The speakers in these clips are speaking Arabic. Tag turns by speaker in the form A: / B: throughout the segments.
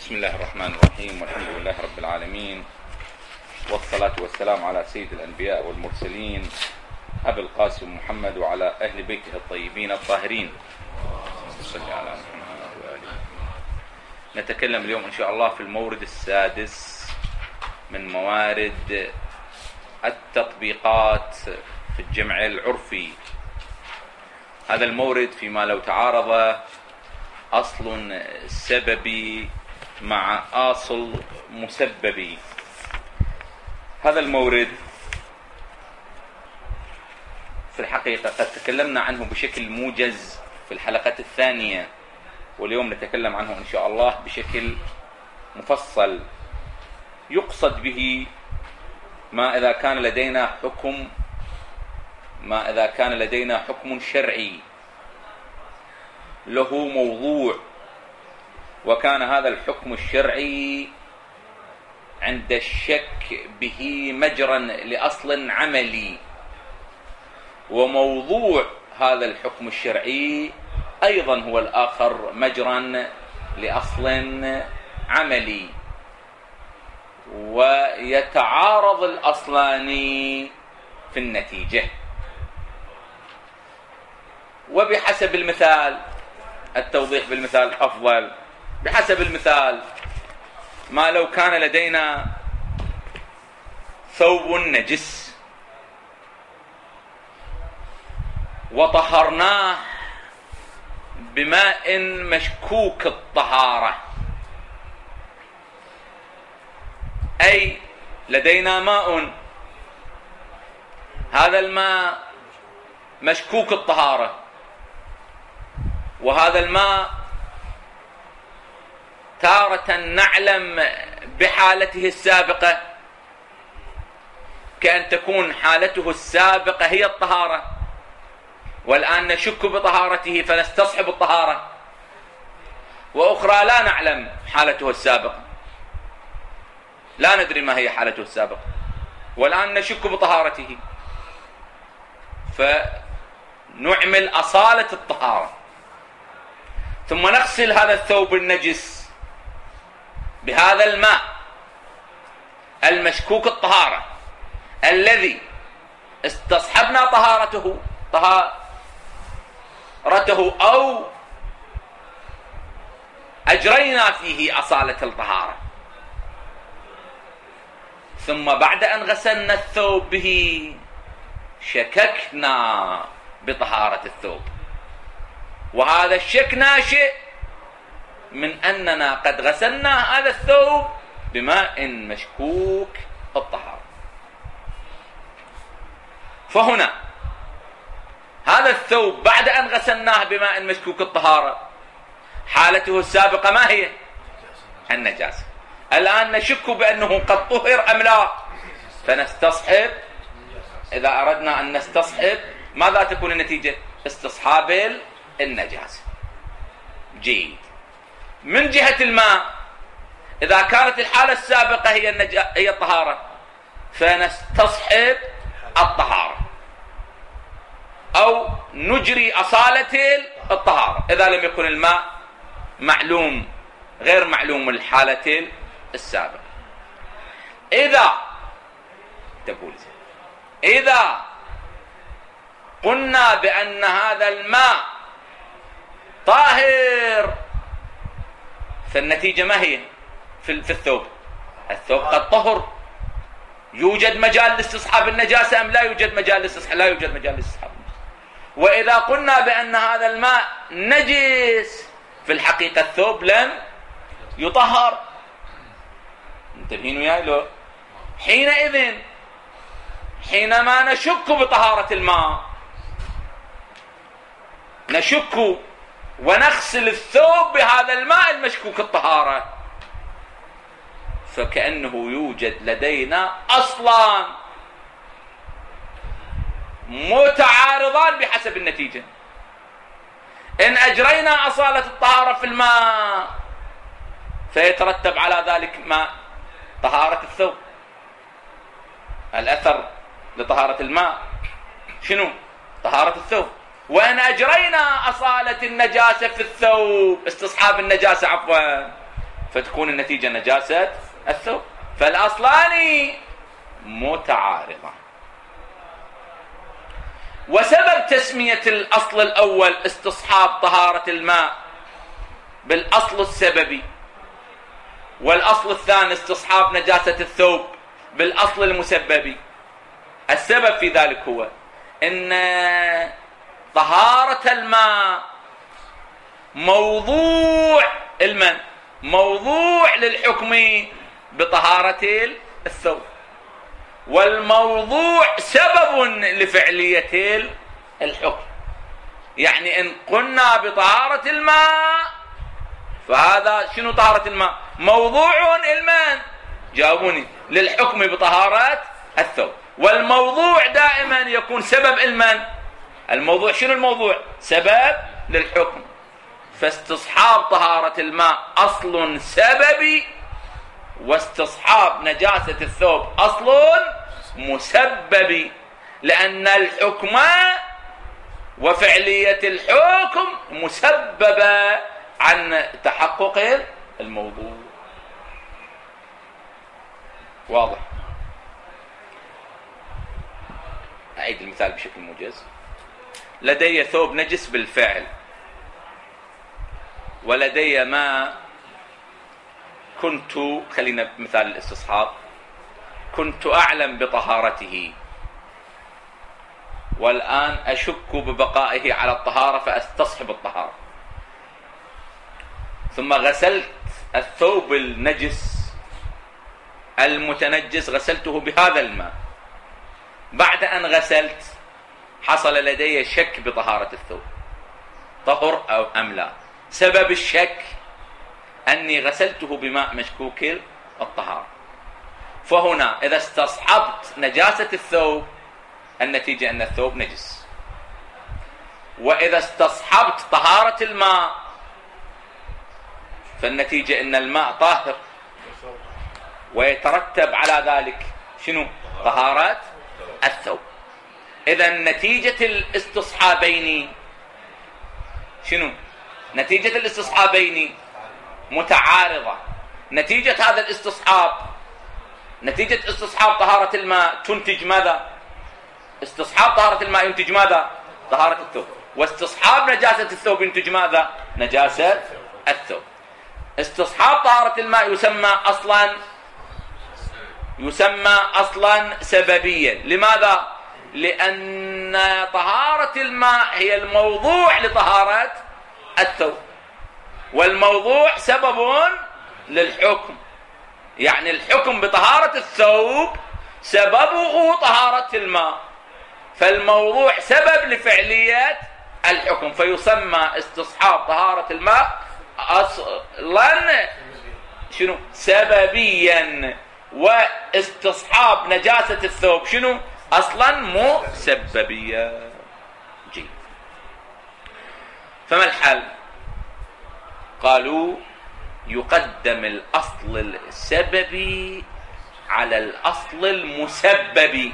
A: بسم الله الرحمن الرحيم، والحمد لله رب العالمين، والصلاة والسلام على سيد الأنبياء والمرسلين أبي القاسم محمد وعلى أهل بيته الطيبين الطاهرين. صلى على محمد وآله. نتكلم اليوم إن شاء الله في المورد السادس من موارد التطبيقات في الجمع العرفي. هذا المورد فيما لو تعارض أصل سببي مع أصل مسببي. هذا المورد في الحقيقة قد تكلمنا عنه بشكل موجز في الحلقة الثانية، واليوم نتكلم عنه إن شاء الله بشكل مفصل. يقصد به ما إذا كان لدينا حكم شرعي له موضوع، وكان هذا الحكم الشرعي عند الشك به مجرا لأصل عملي، وموضوع هذا الحكم الشرعي أيضا هو الآخر مجرا لأصل عملي، ويتعارض الأصلان في النتيجة. وبحسب المثال، التوضيح بالمثال أفضل. بحسب المثال، ما لو كان لدينا ثوب نجس وطهرناه بماء مشكوك الطهارة، أي لدينا ماء، هذا الماء مشكوك الطهارة، وهذا الماء تارة نعلم بحالته السابقة، كأن تكون حالته السابقة هي الطهارة، والآن نشك بطهارته فنستصحب الطهارة، وأخرى لا نعلم حالته السابقة، لا ندري ما هي حالته السابقة، والآن نشك بطهارته، فنعمل أصالة الطهارة، ثم نغسل هذا الثوب النجس بهذا الماء المشكوك الطهارة الذي استصحبنا طهارته أو أجرينا فيه أصالة الطهارة، ثم بعد أن غسلنا الثوب به شككنا بطهارة الثوب، وهذا الشك ناشئ من أننا قد غسلنا هذا الثوب بماء مشكوك الطهارة. فهنا هذا الثوب بعد أن غسلناه بماء مشكوك الطهارة حالته السابقة ما هي؟ النجاسة. الآن نشك بأنه قد طهر أم لا، فنستصحب. إذا أردنا أن نستصحب ماذا تكون النتيجة؟ استصحاب النجاسة. جيد. من جهة الماء، إذا كانت الحالة السابقة هي الطهارة، فنستصحب الطهارة أو نجري أصالة الطهارة إذا لم يكن الماء معلوم غير معلوم الحالة السابقة. إذا قلنا بأن هذا الماء طاهر، فالنتيجة ما هي في الثوب؟ الثوب قد طهر. يوجد مجال لاستصحاب النجاسة أم لا يوجد مجال لاستصحاب؟ لا يوجد مجال لاستصحاب النجاسة. وإذا قلنا بأن هذا الماء نجس، في الحقيقة الثوب لم يطهر. انتبهين وياي لو؟ حينما نشك بطهارة الماء، نشك ونغسل الثوب بهذا الماء المشكوك الطهارة، فكأنه يوجد لدينا أصلان متعارضان بحسب النتيجة. إن أجرينا أصالة الطهارة في الماء فيترتب على ذلك ما طهارة الثوب. الأثر لطهارة الماء شنو؟ طهارة الثوب. وإن أجرينا أصالة النجاسة في الثوب، استصحاب النجاسة عفوا، فتكون النتيجة نجاسة الثوب. فالأصلان متعارضان. وسبب تسمية الأصل الأول استصحاب طهارة الماء بالأصل السببي، والأصل الثاني استصحاب نجاسة الثوب بالأصل المسببي، السبب في ذلك هو أن طهارة الماء موضوع موضوع للحكم بطهارة الثوب، والموضوع سبب لفعلية الحكم. يعني إن قلنا بطهارة الماء فهذا شنو طهارة الماء؟ موضوع جاوبوني للحكم بطهارة الثوب، والموضوع دائما يكون سبب الموضوع شنو الموضوع؟ سبب للحكم. فاستصحاب طهارة الماء أصل سببي، واستصحاب نجاسة الثوب أصل مسببي، لأن الحكم وفعلية الحكم مسببة عن تحقق الموضوع. واضح؟ أعيد المثال بشكل موجز. لدي ثوب نجس بالفعل، ولدي ما كنت، خلينا بمثال الاستصحاب، كنت أعلم بطهارته، والآن أشك ببقائه على الطهارة فأستصحب الطهارة، ثم غسلت الثوب النجس المتنجس، غسلته بهذا الماء. بعد أن غسلت حصل لدي شك بطهارة الثوب، طهر أو أم لا. سبب الشك أني غسلته بماء مشكوك الطهارة. فهنا إذا استصحبت نجاسة الثوب النتيجة أن الثوب نجس، وإذا استصحبت طهارة الماء فالنتيجة أن الماء طاهر، ويترتب على ذلك شنو؟ طهارة الثوب. إذا نتيجة الاستصحابين شنو؟ نتيجة الاستصحابين متعارضة. نتيجة هذا الاستصحاب، نتيجة استصحاب طهارة الماء تنتج ماذا؟ استصحاب طهارة الماء ينتج ماذا؟ طهارة الثوب. واستصحاب نجاسة الثوب ينتج ماذا؟ نجاسة الثوب. استصحاب طهارة الماء يسمى أصلا سببيا. لماذا؟ لأن طهارة الماء هي الموضوع لطهارة الثوب، والموضوع سبب للحكم. يعني الحكم بطهارة الثوب سببه طهارة الماء، فالموضوع سبب لفعلية الحكم، فيسمى استصحاب طهارة الماء أصلا شنو؟ سببيا. واستصحاب نجاسة الثوب شنو؟ أصلا مسببيا. جيد. فما الحل؟ قالوا يقدم الأصل السببي على الأصل المسببي.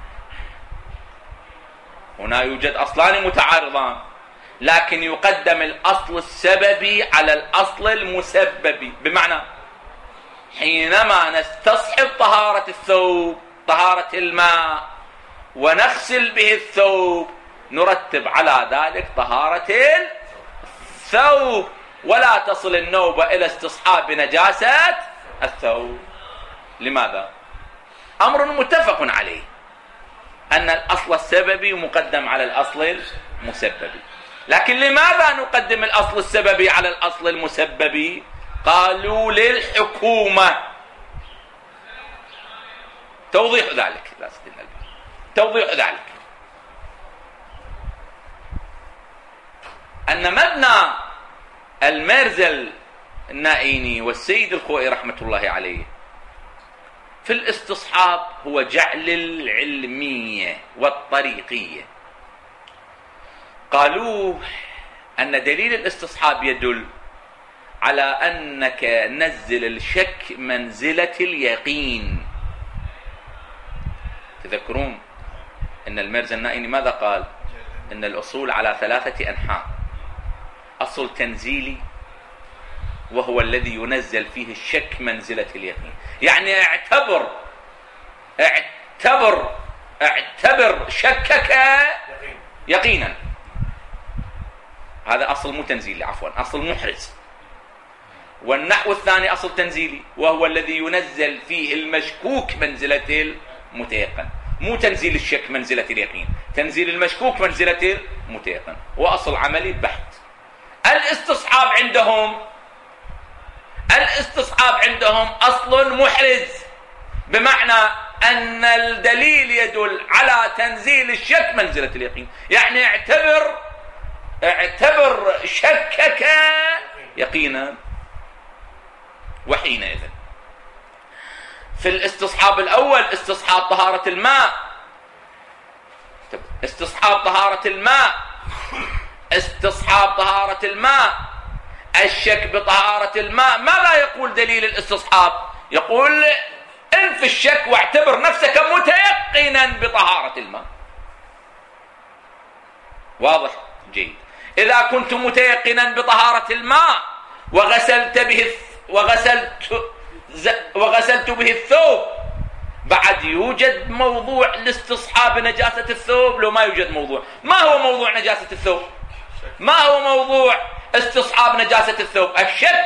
A: هنا يوجد أصلان متعارضان، لكن يقدم الأصل السببي على الأصل المسببي. بمعنى حينما نستصحب طهارة الثوب، طهارة الماء، ونغسل به الثوب، نرتب على ذلك طهارة الثوب، ولا تصل النوبة إلى استصحاب نجاسة الثوب. لماذا؟ أمر متفق عليه أن الأصل السببي مقدم على الأصل المسببي. لكن لماذا نقدم الأصل السببي على الأصل المسببي؟ قالوا للحكومة. توضيح ذلك، لا استنى، توضيح ذلك أن مبنى الميرزا النائيني والسيد الخوئي رحمة الله عليه في الاستصحاب هو جعل العلمية والطريقية. قالوا أن دليل الاستصحاب يدل على أنك نزل الشك منزلة اليقين. تذكرون أن الميرزا النائيني ماذا قال؟ أن الأصول على 3 أنحاء: أصل تنزيلي، وهو الذي ينزل فيه الشك منزلة اليقين. يعني اعتبر شكك يقينا. هذا أصل مو تنزيلي، عفوا أصل محرز. والنحو الثاني أصل تنزيلي، وهو الذي ينزل فيه المشكوك منزلة المتيقن. مو تنزيل الشك منزلة اليقين، تنزيل المشكوك منزلة المتيقن. وأصل عملي بحت. الاستصحاب عندهم أصل محرز، بمعنى أن الدليل يدل على تنزيل الشك منزلة اليقين. يعني اعتبر شكك يقينا. وحينئذ في الاستصحاب الأول استصحاب طهارة الماء، الشك بطهارة الماء. ماذا يقول دليل الاستصحاب؟ يقول انف الشك واعتبر نفسك متيقنا بطهارة الماء. واضح؟ جيد. إذا كنت متيقنا بطهارة الماء وغسلت به الثوب، بعد يوجد موضوع لاستصحاب نجاسة الثوب لو ما يوجد موضوع. ما هو موضوع نجاسة الثوب؟ ما هو موضوع استصحاب نجاسة الثوب؟ الشك.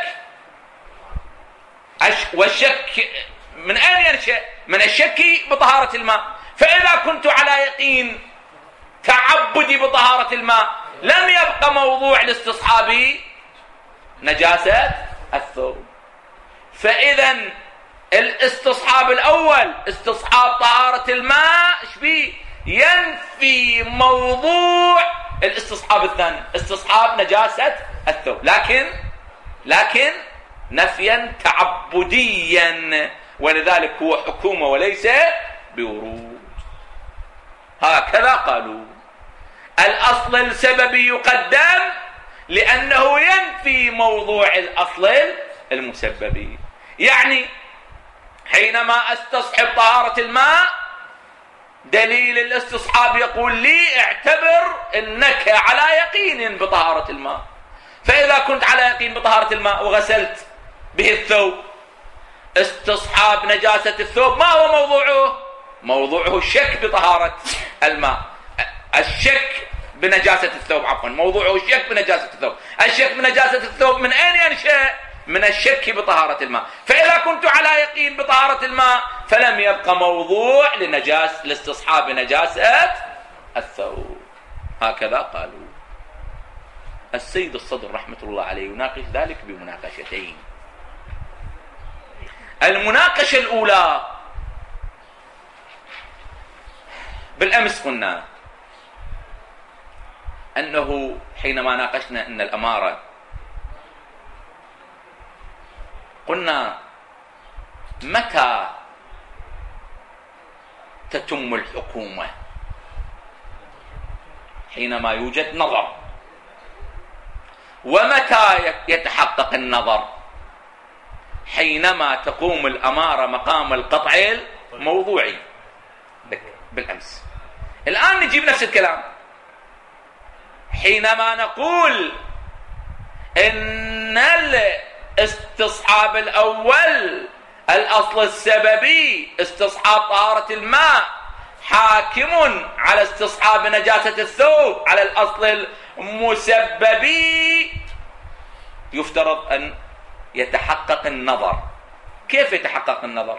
A: والشك من أين ينشأ؟ من الشك بطهارة الماء. فإذا كنت على يقين تعبدي بطهارة الماء لم يبقى موضوع لاستصحاب نجاسة الثوب. فإذا الاستصحاب الأول استصحاب طهارة الماء شبيه ينفي موضوع الاستصحاب الثاني استصحاب نجاسة الثوب، لكن نفيا تعبديا، ولذلك هو حكومة وليس بورود. هكذا قالوا. الأصل السببي يقدم لأنه ينفي موضوع الأصل المسببي. يعني حينما استصحب طهارة الماء دليل الاستصحاب يقول لي اعتبر انك على يقين بطهارة الماء. فإذا كنت على يقين بطهارة الماء وغسلت به الثوب، استصحاب نجاسة الثوب ما هو موضوعه؟ موضوعه الشك بطهارة الماء، الشك بنجاسة الثوب، عفوا موضوعه الشك بنجاسة الثوب. الشك بنجاسة الثوب من أين ينشأ؟ من الشك بطهارة الماء. فإذا كنت على يقين بطهارة الماء فلم يبقى موضوع لاستصحاب نجاسة الثوب. هكذا قالوا. السيد الصدر رحمة الله عليه يناقش ذلك بمناقشتين. المناقشة الأولى بالأمس قلنا أنه حينما ناقشنا أن الأمارة قلنا متى تتم الحكومة؟ حينما يوجد نظر. ومتى يتحقق النظر؟ حينما تقوم الأمارة مقام القطع الموضوعي بالأمس. الآن نجيب نفس الكلام. حينما نقول إن الاستصحاب الأول الأصل السببي استصحاب طهارة الماء حاكم على استصحاب نجاسة الثوب على الأصل المسببي، يفترض أن يتحقق النظر. كيف يتحقق النظر؟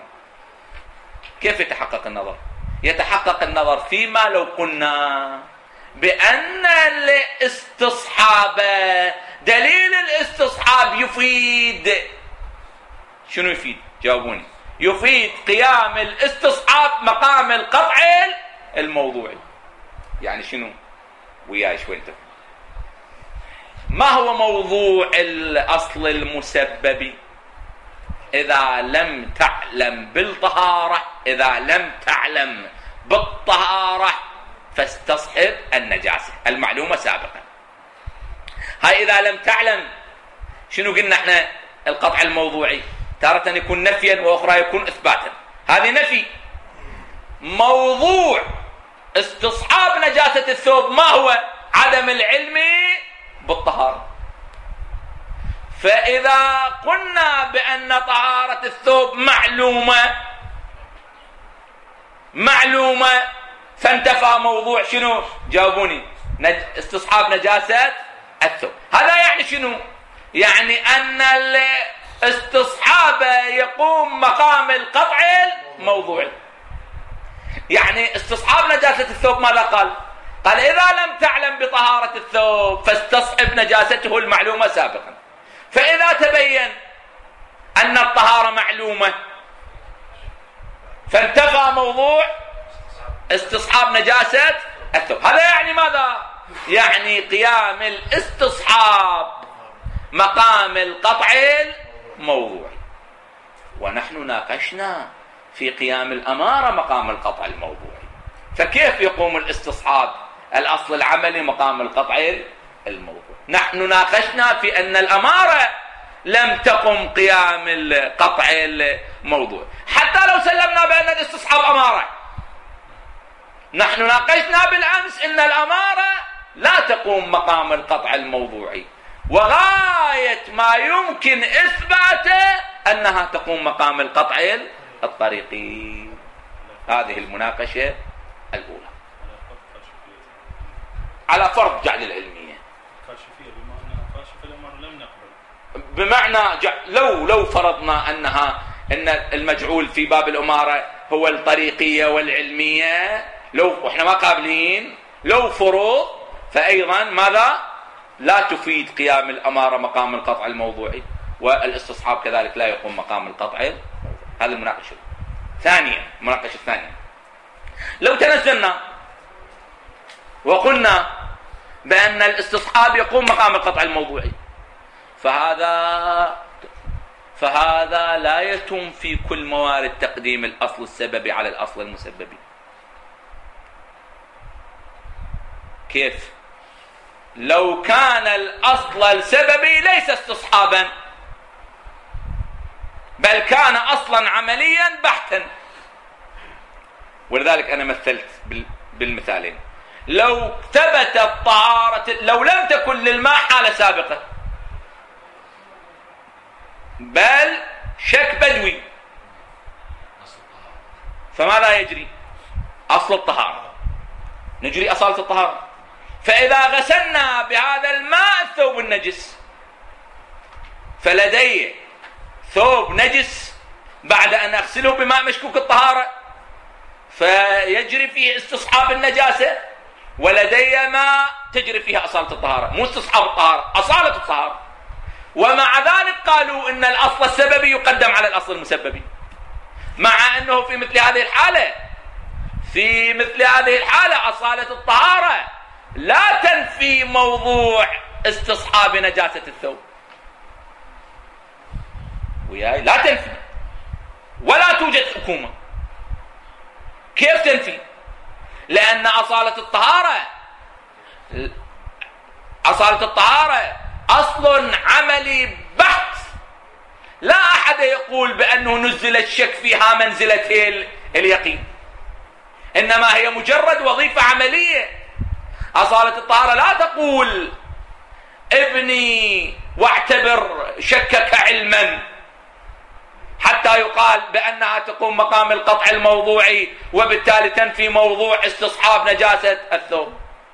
A: يتحقق النظر فيما لو قلنا بأن الاستصحاب دليل الاستصحاب يفيد. شنو يفيد؟ جاوبوني. يفيد قيام الاستصحاب مقام القطع الموضوعي. يعني شنو؟ وياي شوي انت. ما هو موضوع الأصل المسبب؟ إذا لم تعلم بالطهارة، إذا لم تعلم بالطهارة فاستصحب النجاسة المعلومة سابقا. هاي إذا لم تعلم. شنو قلنا احنا؟ القطع الموضوعي تارة يكون نفيا وأخرى يكون إثباتا. هذه نفي. موضوع استصحاب نجاسة الثوب ما هو؟ عدم العلم بالطهارة. فإذا قلنا بأن طهارة الثوب معلومة فانتفى موضوع شنو؟ جاوبوني. استصحاب نجاسة الثوب. هذا يعني شنو؟ يعني أن الاستصحاب يقوم مقام القطع الموضوعي. يعني استصحاب نجاسة الثوب ماذا قال؟ قال إذا لم تعلم بطهارة الثوب فاستصحب نجاسته المعلومة سابقا. فإذا تبين أن الطهارة معلومة فانتفى موضوع استصحاب نجاسة الثوب. هذا يعني ماذا؟ يعني قيام الاستصحاب مقام القطع الموضوعي. ونحن ناقشنا في قيام الأمارة مقام القطع الموضوعي، فكيف يقوم الاستصحاب الأصل العملي مقام القطع الموضوعي؟ نحن ناقشنا في أن الأمارة لم تقم قيام القطع الموضوعي، حتى لو سلمنا بأن الاستصحاب أمارة. نحن ناقشنا بالأمس أن الأمارة لا تقوم مقام القطع الموضوعي، وغاية ما يمكن إثباته أنها تقوم مقام القطع الطريقي. هذه المناقشة الأولى على فرض جعل العلمية، بمعنى لو فرضنا أن المجعول في باب الأمارة هو الطريقية والعلمية، لو احنا ما قابلين لو فروض، فأيضا ماذا؟ لا تفيد قيام الأمارة مقام القطع الموضوعي، والاستصحاب كذلك لا يقوم مقام القطع. هذه المناقشة ثانية. المناقشة الثانية، لو تنزلنا وقلنا بأن الاستصحاب يقوم مقام القطع الموضوعي، فهذا لا يتم في كل موارد تقديم الأصل السببي على الأصل المسببي. كيف؟ لو كان الأصل السببي ليس استصحابا بل كان أصلا عمليا بحتا، ولذلك أنا مثلت بالمثالين. لو ثبتت طهارة، لو لم تكن للماء حالة سابقة بل شك بدوي، فماذا يجري؟ أصل الطهارة، نجري أصالة الطهارة. فإذا غسلنا بهذا الماء الثوب النجس، فلدي ثوب نجس بعد أن أغسله بماء مشكوك الطهارة، فيجري فيه استصحاب النجاسة، ولدي ماء تجري فيها أصالة الطهارة، مو استصحاب الطهارة، أصالة الطهارة. ومع ذلك قالوا إن الأصل السببي يقدم على الأصل المسببي، مع أنه في مثل هذه الحالة أصالة الطهارة لا تنفي موضوع استصحاب نجاسة الثوب، وياي لا تنفي، ولا توجد حكومة. كيف تنفي؟ لأن أصالة الطهارة أصل عملي بحت، لا أحد يقول بأنه نزل الشك فيها منزلة اليقين، إنما هي مجرد وظيفة عملية. أصالة الطهارة لا تقول ابني واعتبر شكك علما حتى يقال بأنها تقوم مقام القطع الموضوعي وبالتالي تنفي موضوع استصحاب نجاسة الثوب.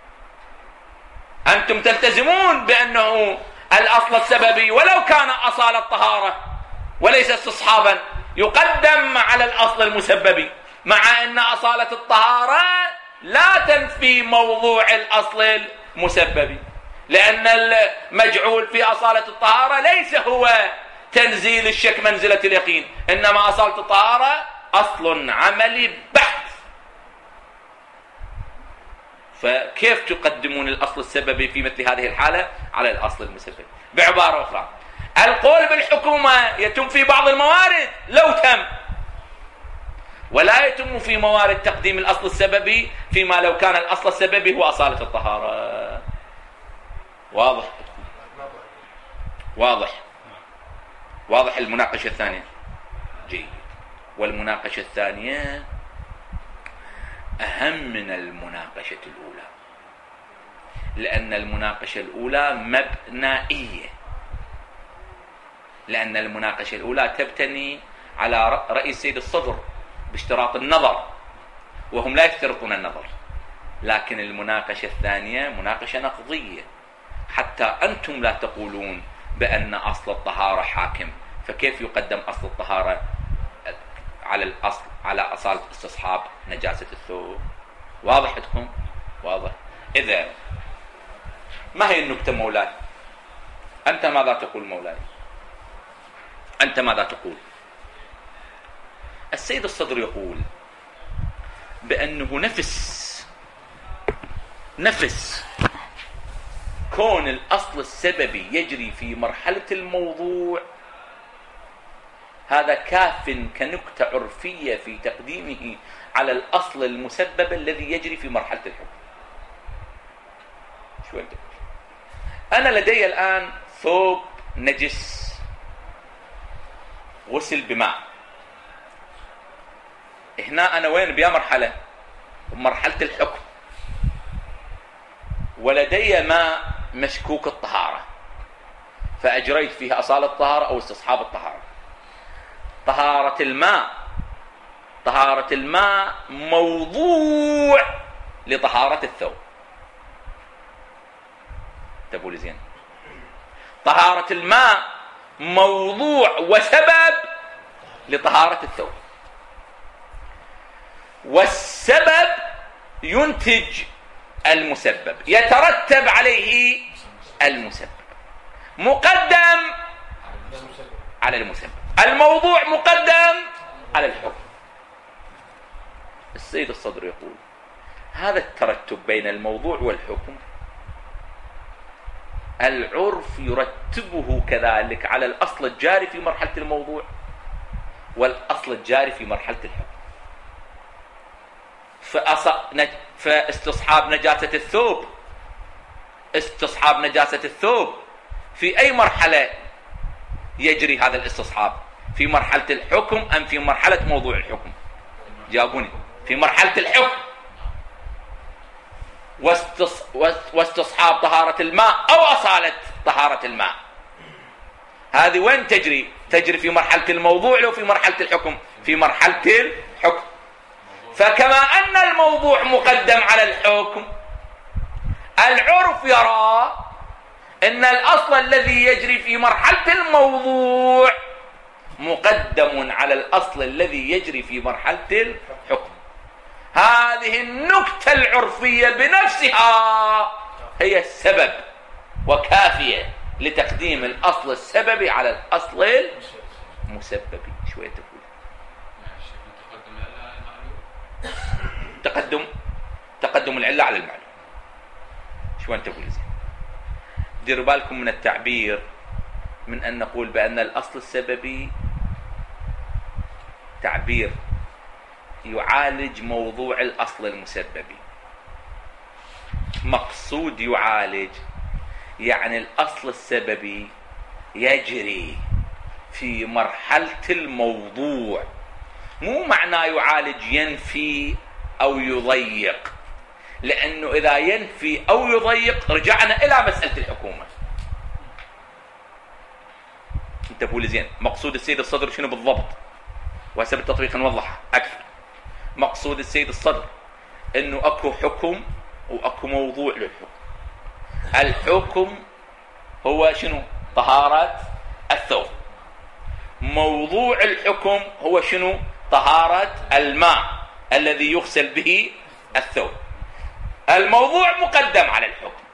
A: أنتم تلتزمون بأنه الأصل السببي ولو كان أصالة الطهارة وليس استصحابا يقدم على الأصل المسببي، مع أن أصالة الطهارة لا تنفي موضوع الأصل المسببي، لأن المجعول في أصالة الطهارة ليس هو تنزيل الشك منزلة اليقين، إنما أصالة الطهارة أصل عملي بحت. فكيف تقدمون الأصل السببي في مثل هذه الحالة على الأصل المسببي؟ بعبارة أخرى، القول بالحكومة يتم في بعض الموارد لو تم، ولا يتم في موارد تقديم الأصل السببي فيما لو كان الأصل السببي هو أصالة الطهارة. واضح المناقشة الثانية؟ جيد. والمناقشة الثانية أهم من المناقشة الأولى، لأن المناقشة الأولى مبنائية لأن المناقشة الأولى تبتني على رأي السيد الصدر باشتراط النظر، وهم لا يشترطون النظر. لكن المناقشة الثانية مناقشة نقضية، حتى أنتم لا تقولون بأن أصل الطهارة حاكم، فكيف يقدم أصل الطهارة على الأصل، على أصالة استصحاب نجاسة الثوب؟ واضح عندكم؟ واضح. إذا ما هي النكتة مولاي؟ أنت ماذا تقول مولاي؟ أنت ماذا تقول؟ السيد الصدر يقول بأنه نفس كون الأصل السببي يجري في مرحلة الموضوع، هذا كاف كنكتة عرفية في تقديمه على الأصل المسبب الذي يجري في مرحلة الحكم. شو أنت؟ أنا لدي الآن ثوب نجس غسل بماء، هنا أنا وين بيا مرحلة؟ مرحلة الحكم، ولدي ماء مشكوك الطهارة، فأجريت فيه أصالة الطهارة أو استصحاب الطهارة. طهارة الماء موضوع لطهارة الثوب. تقول زين، طهارة الماء موضوع وسبب لطهارة الثوب، والسبب ينتج المسبب، يترتب عليه المسبب، مقدم على المسبب، الموضوع مقدم على الحكم. السيد الصدر يقول هذا الترتب بين الموضوع والحكم العرف يرتبه كذلك على الأصل الجاري في مرحلة الموضوع والأصل الجاري في مرحلة الحكم. فاستصحاب نجاسة الثوب في أي مرحلة يجري هذا الاستصحاب؟ في مرحلة الحكم أم في مرحلة موضوع الحكم؟ جاوبوني. في مرحلة الحكم. واستصحاب طهارة الماء أو أصالة طهارة الماء، هذه وين تجري؟ تجري في مرحلة الموضوع لو في مرحلة الحكم؟ في مرحلة الحكم. فكما أن الموضوع مقدم على الحكم، العرف يرى أن الأصل الذي يجري في مرحلة الموضوع مقدم على الأصل الذي يجري في مرحلة الحكم. هذه النكتة العرفية بنفسها هي السبب وكافية لتقديم الأصل السببي على الأصل المسببي. شوية تقول تقدم العلة على المعلوم. شو أنت تقول؟ ديروا بالكم من التعبير، من أن نقول بأن الأصل السببي تعبير يعالج موضوع الأصل المسببي. مقصود يعالج يعني الأصل السببي يجري في مرحلة الموضوع، مو معناه يعالج ينفي أو يضيق، لأنه إذا ينفي أو يضيق رجعنا إلى مسألة الحكومة. انت بقول زين مقصود السيد الصدر شنو بالضبط؟ وهسه بالتطبيق نوضحها أكثر. مقصود السيد الصدر إنه أكو حكم وأكو موضوع للحكم. الحكم هو شنو؟ طهارة الثوب. موضوع الحكم هو شنو؟ طهارة الماء الذي يغسل به الثوب. الموضوع مقدم على الحكم،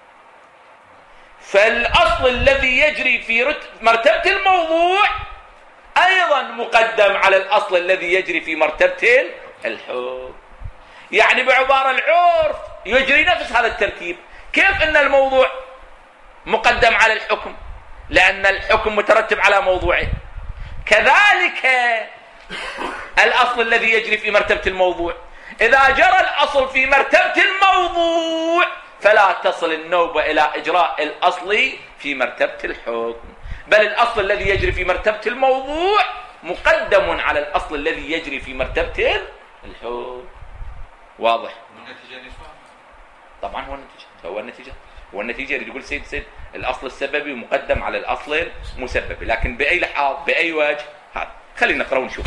A: فالأصل الذي يجري في مرتبة الموضوع أيضا مقدم على الأصل الذي يجري في مرتبة الحكم. يعني بعبارة العرف يجري نفس هذا الترتيب. كيف أن الموضوع مقدم على الحكم؟ لأن الحكم مترتب على موضوعه. كذلك الأصل الذي يجري في مرتبة الموضوع، إذا جرى الأصل في مرتبة الموضوع فلا تصل النوبة إلى إجراء الأصل في مرتبة الحكم، بل الأصل الذي يجري في مرتبة الموضوع مقدم على الأصل الذي يجري في مرتبة الحكم. واضح؟ طبعا هو النتيجة والنتيجة اللي يقول سيد الأصل السببي مقدم على الأصل المسببي، لكن بأي لحاظ بأي وجه هذا. خلينا نقرأ ونشوف.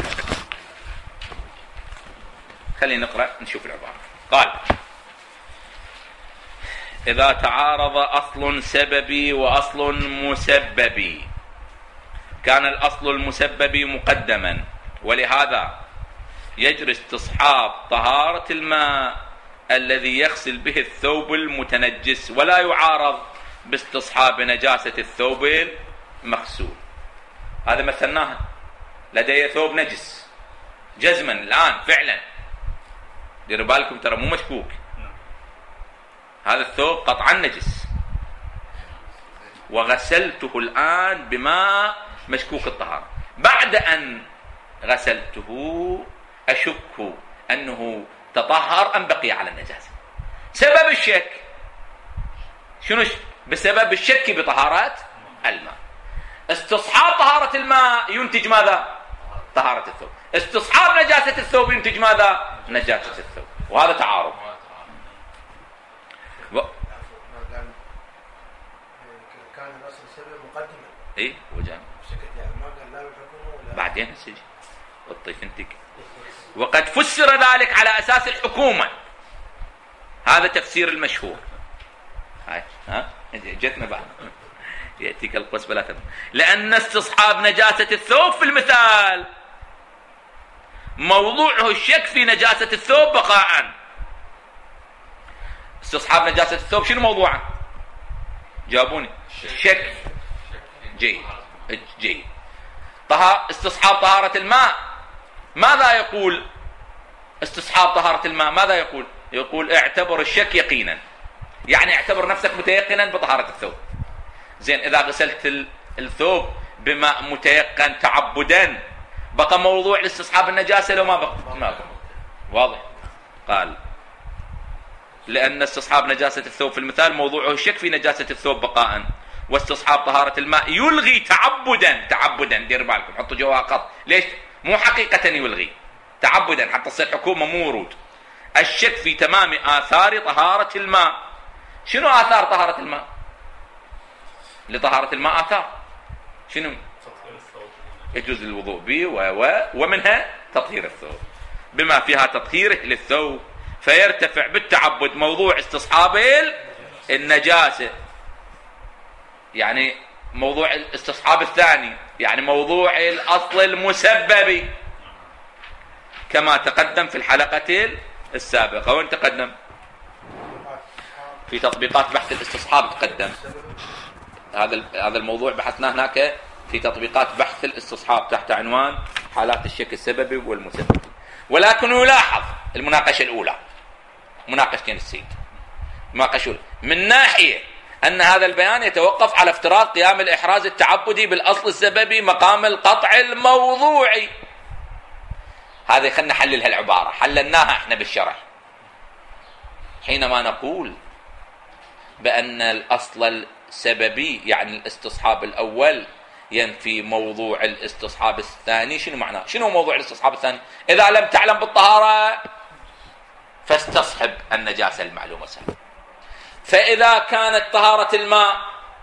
A: خلينا نقرأ نشوف العبارة. قال: إذا تعارض أصل سببي وأصل مسببي كان الأصل المسببي مقدما، ولهذا يجري استصحاب طهارة الماء الذي يغسل به الثوب المتنجس، ولا يعارض باستصحاب نجاسة الثوب المغسول. هذا مثلناها، لدي ثوب نجس جزما الآن فعلا، ديروا بالكم ترى مو مشكوك، هذا الثوب قطعا نجس وغسلته الآن بماء مشكوك الطهارة. بعد أن غسلته أشك أنه تطهر أم بقي على النجاسة. سبب الشك شنو؟ بسبب الشك بطهارة الماء. استصحاب طهارة الماء ينتج ماذا؟ طهارة الثوب. استصحاب نجاسة الثوب ينتج ماذا؟ نجاسة الثوب. وهذا تعارض.
B: كان الأصل السبب مقدما.
A: إيه وجاء.
B: يعني ما قال لا الحكومة ولا.
A: بعدين هسه الطيف انتك. وقد فسر ذلك على أساس الحكومة. هذا تفسير المشهور. هاي جتنا بعد. يأتيك القوس بلا تم. لأن استصحاب نجاسة الثوب في المثال موضوعه الشك في نجاسة الثوب بقاء. استصحاب نجاسة الثوب شنو موضوعه؟ جابوني. الشك. جيد. استصحاب طهارة الماء ماذا يقول؟ استصحاب طهارة الماء ماذا يقول؟ يقول اعتبر الشك يقينا، يعني اعتبر نفسك متيقنا بطهارة الثوب. زين، إذا غسلت الثوب بماء متيقن تعبدا بقى موضوع لاستصحاب النجاسة لو ما بقى؟ ما بقى. واضح؟ قال لأن استصحاب نجاسة الثوب في المثال موضوعه الشك في نجاسة الثوب بقاء، واستصحاب طهارة الماء يلغي تعبدا. دير بالكم، حطوا جواها قط. ليش؟ مو حقيقة يلغي، تعبدا حتى تصير حكومة مو ورود. الشك في تمام آثار طهارة الماء. شنو آثار طهارة الماء؟ لطهارة الماء آثار شنو؟ يجوز الوضوء به ومنها تطهير الثوب بما فيها تطهيره للثوب، فيرتفع بالتعبد موضوع استصحاب النجاسة، يعني موضوع الاستصحاب الثاني، يعني موضوع الأصل المسبب كما تقدم في الحلقة السابقة. وين تقدم؟ في تطبيقات بحث الاستصحاب تقدم. هذا الموضوع بحثناه هناك في تطبيقات بحث الاستصحاب تحت عنوان حالات الشك السببي والمسبب. ولكن يلاحظ المناقشة الأولى، مناقشتين السيد، مناقشة من ناحية أن هذا البيان يتوقف على افتراض قيام الإحراز التعبدي بالأصل السببي مقام القطع الموضوعي. هذه خلنا نحلل هالعبارة، حللناها احنا بالشرح حينما نقول بأن الأصل السببي يعني الاستصحاب الأول ينفي موضوع الاستصحاب الثاني. شنو معناه؟ شنو موضوع الاستصحاب الثاني؟ إذا لم تعلم بالطهارة فاستصحب النجاسة المعلومة سهل. فإذا كانت طهارة الماء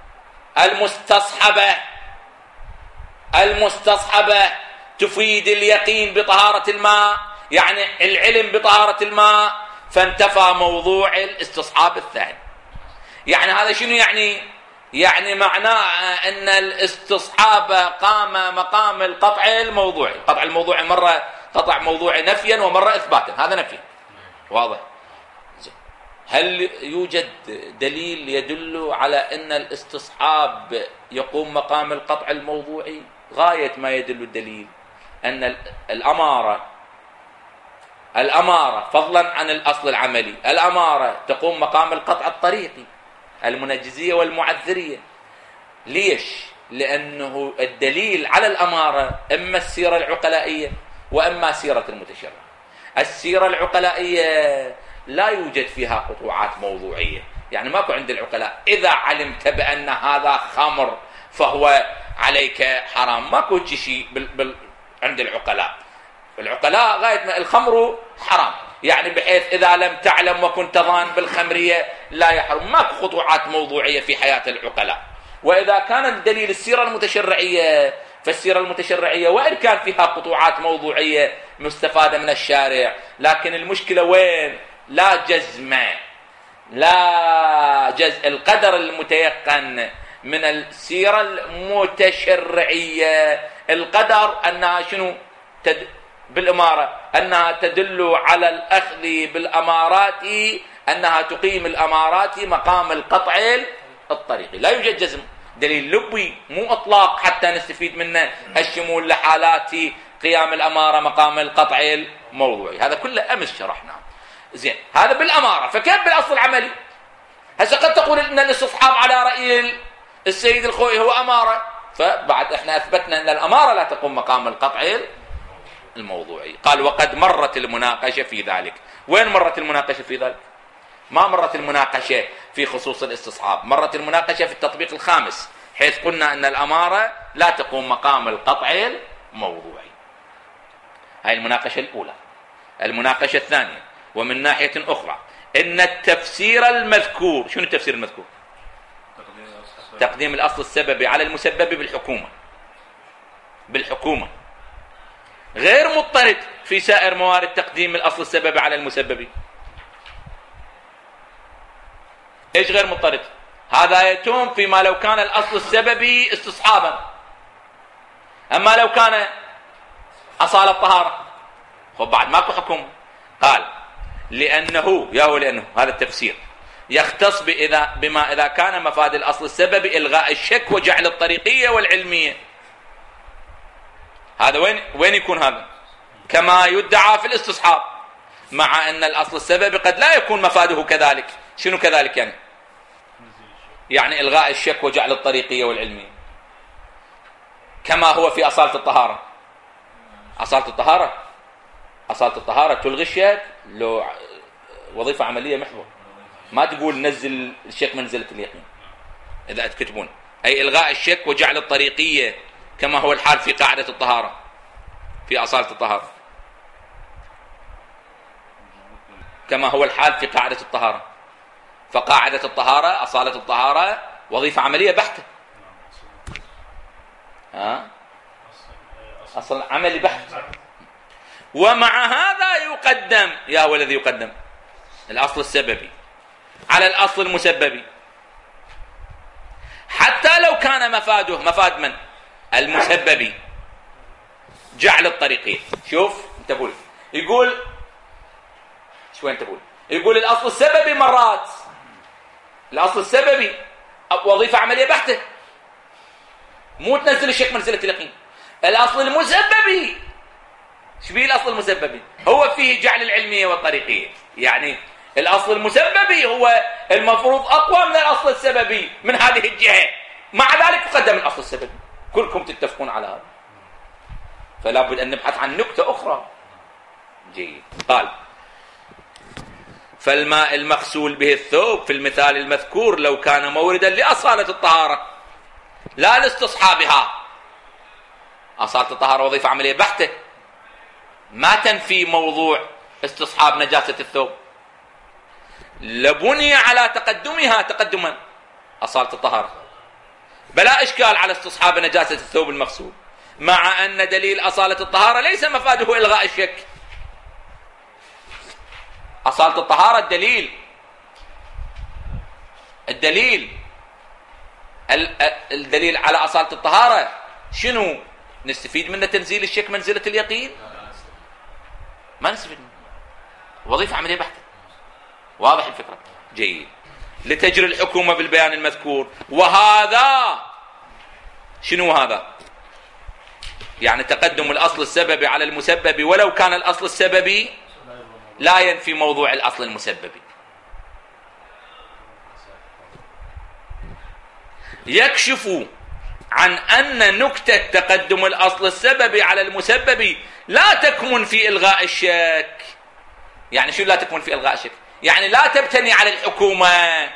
A: المستصحبة تفيد اليقين بطهارة الماء، يعني العلم بطهارة الماء، فانتفى موضوع الاستصحاب الثاني. يعني هذا شنو يعني معناه أن الاستصحاب قام مقام القطع الموضوعي. القطع الموضوعي مرة قطع موضوعي نفيا ومرة إثباتا، هذا نفي واضح. هل يوجد دليل يدل على أن الاستصحاب يقوم مقام القطع الموضوعي؟ غاية ما يدل الدليل أن الأمارة فضلا عن الأصل العملي، الأمارة تقوم مقام القطع الطريقي، المنجزية والمعذرية. ليش؟ لأنه الدليل على الأمارة إما السيرة العقلائية وإما سيرة المتشرع. السيرة العقلائية لا يوجد فيها قطوعات موضوعية، يعني ماكو عند العقلاء إذا علمت بأن هذا خمر فهو عليك حرام، ماكو شيء عند العقلاء. العقلاء غاية ما الخمر حرام، يعني بحيث إذا لم تعلم وكنت ظان بالخمرية لا يحرم. ماكو خطوعات موضوعية في حياة العقلاء. وإذا كان الدليل السيرة المتشرعية، فالسيرة المتشرعية وإن كان فيها قطوعات موضوعية مستفادة من الشارع، لكن المشكلة وين؟ لا جزم، لا جزء القدر المتيقن من السيرة المتشرعية. القدر أنها شنو؟ بالإمارة أنها تدل على الأخذ بالأمارات، أنها تقيم الأمارات مقام القطع الطريقي. لا يوجد جزم، دليل لبي مو إطلاق حتى نستفيد منه الشمول لحالات قيام الأمارة مقام القطع الموضوعي. هذا كله أمس شرحناه. زين، هذا بالأمارة. فكيف بالأصل العملي؟ هسه قد تقول إن الاستصحاب على رأي السيد الخوئي هو أمارة، فبعد إحنا أثبتنا أن الأمارة لا تقوم مقام القطع الموضوعي. قال وقد مرت المناقشة في ذلك. وين مرت المناقشة في ذلك؟ ما مرت المناقشة في خصوص الاستصحاب، مرت المناقشة في التطبيق الخامس، حيث قلنا أن الأمارة لا تقوم مقام القطع الموضوعي. هاي المناقشة الأولى. المناقشة الثانية، ومن ناحية أخرى، إن التفسير المذكور، شنو التفسير المذكور؟ تقديم الأصل السببي على المسبب بالحكومة غير مضطرد في سائر موارد تقديم الأصل السببي على المسبب. إيش غير مضطرد؟ هذا يتم فيما لو كان الأصل السببي استصحابا. أما لو كان أصالة الطهارة خب بعد ماكو حكم. قال لأنه هذا التفسير يختص بما إذا كان مفاد الأصل السببي إلغاء الشك وجعل الطريقية والعلمية. هذا وين يكون هذا؟ كما يدعى في الاستصحاب، مع أن الأصل السببي قد لا يكون مفاده كذلك. شنو كذلك يعني إلغاء الشك وجعل الطريقية والعلمية، كما هو في أصالة الطهارة. أصالة الطهارة تلغي الشك، لو وظيفة عملية محضة، ما تقول نزل الشك منزلة اليقين إذا تكتبون. أي إلغاء الشك وجعل الطريقية كما هو الحال في قاعدة الطهارة، في أصالة الطهارة، كما هو الحال في قاعدة الطهارة. فقاعدة الطهارة، أصالة الطهارة وظيفة عملية بحتة، أصل عملي بحت. ومع هذا يقدم، يا هو الذي يقدم الأصل السببي على الأصل المسببي، حتى لو كان مفاده مفاد من المسببي جعل الطريقين. شوف انت يقول شو انت يقول الأصل السببي مرات، الأصل السببي وظيفة عملية بحتة، مو تنزل الشك منزلة اليقين. الأصل المسببي شبيه؟ الأصل المسببي هو فيه جعل العلمية والطريقية. يعني الأصل المسببي هو المفروض أقوى من الأصل السببي من هذه الجهة، مع ذلك يقدم الأصل السببي. كلكم تتفقون على هذا، فلا بد أن نبحث عن نكتة أخرى. جيد. قال فالماء المغسول به الثوب في المثال المذكور لو كان موردا لأصالة الطهارة لا لاستصحابها. أصالة الطهارة وظيفة عملية بحتة، ما تنفي موضوع استصحاب نجاسة الثوب، لبني على تقدمها تقدما أصالة الطهارة، بلا إشكال على استصحاب نجاسة الثوب المغسول، مع أن دليل أصالة الطهارة ليس مفاده إلغاء الشك. أصالة الطهارة الدليل على أصالة الطهارة شنو؟ نستفيد منه تنزيل الشك منزلة اليقين؟ ما نستفيد منه، وظيفة عملية بحتة. واضح الفكرة؟ جيد. لتجري الحكومة بالبيان المذكور، وهذا شنو هذا؟ يعني تقدم الأصل السببي على المسبب ولو كان الأصل السببي لا ينفي موضوع الأصل المسببي. يكشف عن أن نكتة تقدم الأصل السببي على المسبب لا تكمن في إلغاء الشك. يعني شو لا تكمن في إلغاء الشك؟ يعني لا تبتني على الحكومة،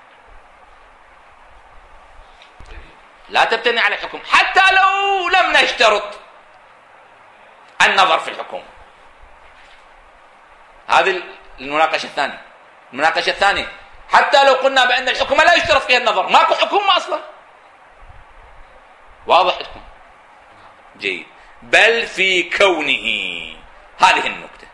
A: لا تبتني على الحكومة حتى لو لم نشترط النظر في الحكومة. هذه المناقشة الثانية. المناقشة الثانية حتى لو قلنا بأن الحكومة لا يشترط فيها النظر، ماكو حكومة أصلا. واضح لكم؟ جيد. بل في كونه، هذه النكتة،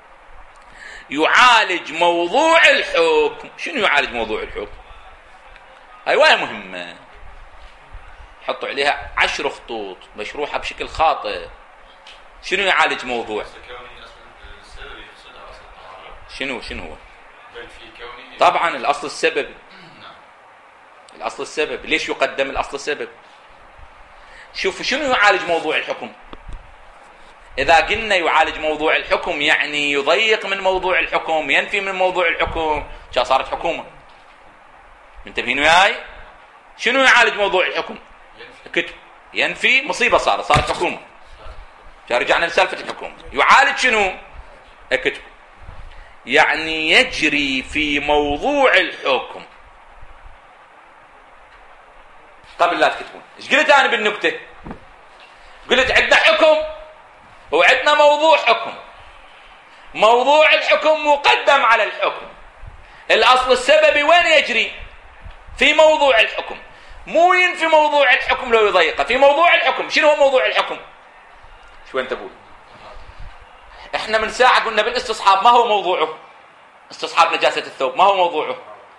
A: يعالج موضوع الحكم. شنو يعالج موضوع الحكم؟ هاي وين مهمة، حطوا عليها 10 خطوط مشروحة بشكل خاطئ. شنو يعالج موضوع؟ شنو هو؟ طبعا الأصل السبب. الأصل السبب. ليش يقدم الأصل السبب؟ شوفوا شنو يعالج موضوع الحكم. إذا قلنا يعالج موضوع الحكم يعني يضيق من موضوع الحكم، ينفي من موضوع الحكم، صارت حكومة. منتبهين وياي؟ شنو يعالج موضوع الحكم؟ كتب. ينفي مصيبة، صارت حكومة. رجعنا لسالفة الحكومة. يعالج شنو؟ كتب. يعني يجري في موضوع الحكم. قبل لا تكتبون، ايش قلت انا بالنكتة؟ قلت عندنا حكم وعندنا موضوع حكم. موضوع الحكم مقدم على الحكم. الاصل السببي وين يجري؟ في موضوع الحكم. مو ينفي موضوع الحكم لو يضيقه، في موضوع الحكم. شنو هو موضوع الحكم؟ شو انت تقول؟ احنا من ساعة قلنا بالاستصحاب ما هو موضوعه؟ استصحاب نجاسة الثوب ما هو موضوعه؟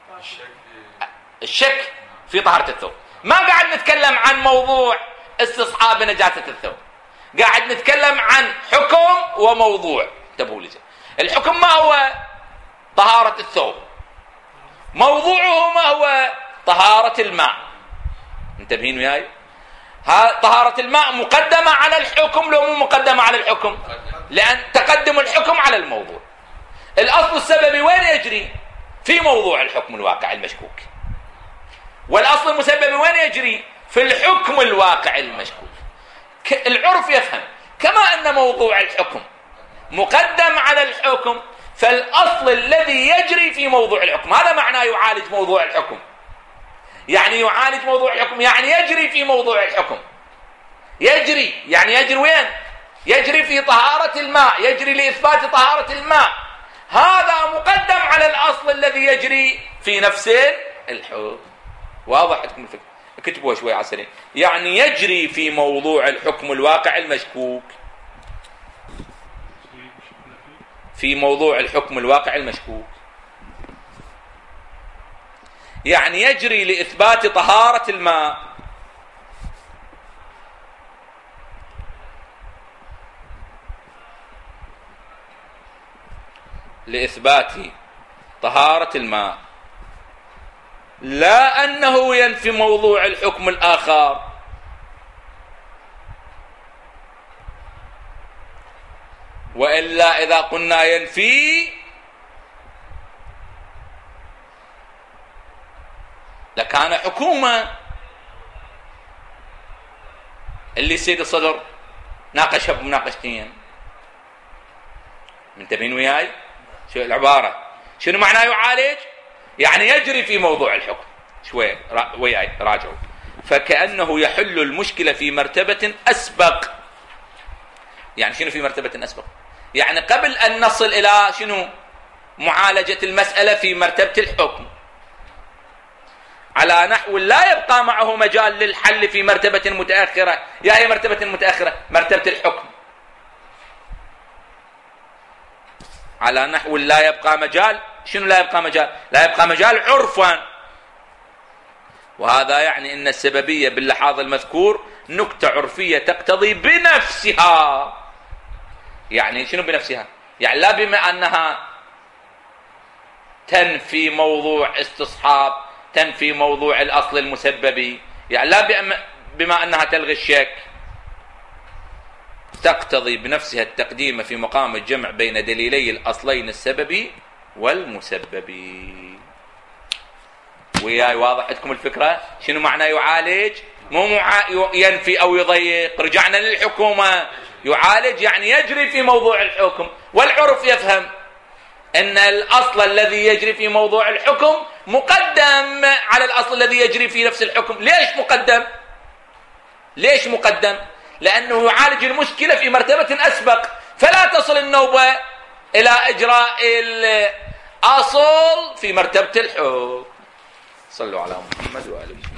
A: الشك في طهارة الثوب. ما قاعد نتكلم عن موضوع استصحاب نجاسة الثوب، قاعد نتكلم عن حكم وموضوع. انتبهوا لي. الحكم ما هو؟ طهارة الثوب. موضوعه ما هو؟ طهارة الماء. انتبهين وياي؟ طهارة الماء مقدمة على الحكم لو مو مقدمة على الحكم؟ لأن تقدم الحكم على الموضوع. الأصل السببي وين يجري؟ في موضوع الحكم الواقع المشكوك. والأصل المسبب وين يجري؟ في الحكم الواقع المشكوك. العرف يفهم كما أن موضوع الحكم مقدم على الحكم، فالأصل الذي يجري في موضوع الحكم. هذا معناه يعالج موضوع الحكم. يعني يعالج موضوع الحكم يعني يجري في موضوع الحكم. يجري يعني يجري وين؟ يجري في طهارة الماء، يجري لإثبات طهارة الماء. هذا مقدم على الأصل الذي يجري في نفس الحكم. واضح لكم الفكرة؟ اكتبوها شوي عسلين. يعني يجري في موضوع الحكم الواقع المشكوك. في موضوع الحكم الواقع المشكوك يعني يجري لإثبات طهارة الماء. لإثبات طهارة الماء، لا أنه ينفي موضوع الحكم الآخر. وإلا إذا قلنا ينفي لكان حكومة. اللي سيد الصدر ناقشها بمناقشتين. منتبهين وياي؟ شو العبارة؟ شنو معناه يعالج؟ يعني يجري في موضوع الحكم. شوي وياي راجعوا. فكأنه يحل المشكلة في مرتبة أسبق. يعني شنو في مرتبة أسبق؟ يعني قبل أن نصل إلى شنو؟ معالجة المسألة في مرتبة الحكم، على نحو لا يبقى معه مجال للحل في مرتبة متأخرة. يا هي مرتبة متأخرة؟ مرتبة الحكم. على نحو لا يبقى مجال. شنو لا يبقى مجال؟ لا يبقى مجال عرفا. وهذا يعني أن السببية باللحاظ المذكور نكتة عرفية تقتضي بنفسها. يعني شنو بنفسها؟ يعني لا بما أنها تنفي موضوع استصحاب، تنفي موضوع الأصل المسببي، يعني لا بما أنها تلغي الشك، تقتضي بنفسها التقديم في مقام الجمع بين دليلي الأصلين السببي والمسببي. وياي واضح لكم الفكرة؟ شنو معنى يعالج؟ مو ينفي أو يضيق. رجعنا للحكومة. يعالج يعني يجري في موضوع الحكم. والعرف يفهم أن الأصل الذي يجري في موضوع الحكم مقدم على الأصل الذي يجري في نفس الحكم. ليش مقدم؟ ليش مقدم؟ لأنه يعالج المشكلة في مرتبة أسبق، فلا تصل النوبة إلى إجراء الأصل في مرتبة الحكم. صلوا على محمد وآله.